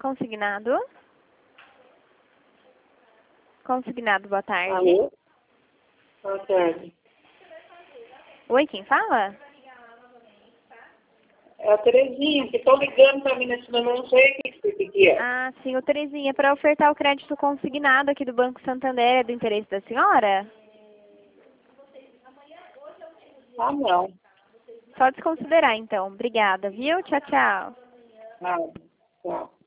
Consignado. Consignado, boa tarde. Alô? Boa tarde. Oi, quem fala? É a Terezinha, que estão ligando para mim nesse número, não sei o que é. Ah, sim, o Terezinha, para ofertar o crédito consignado aqui do Banco Santander, é do interesse da senhora? Ah, não. Só desconsiderar, então. Obrigada, viu? Tchau, tchau. Ah, tchau.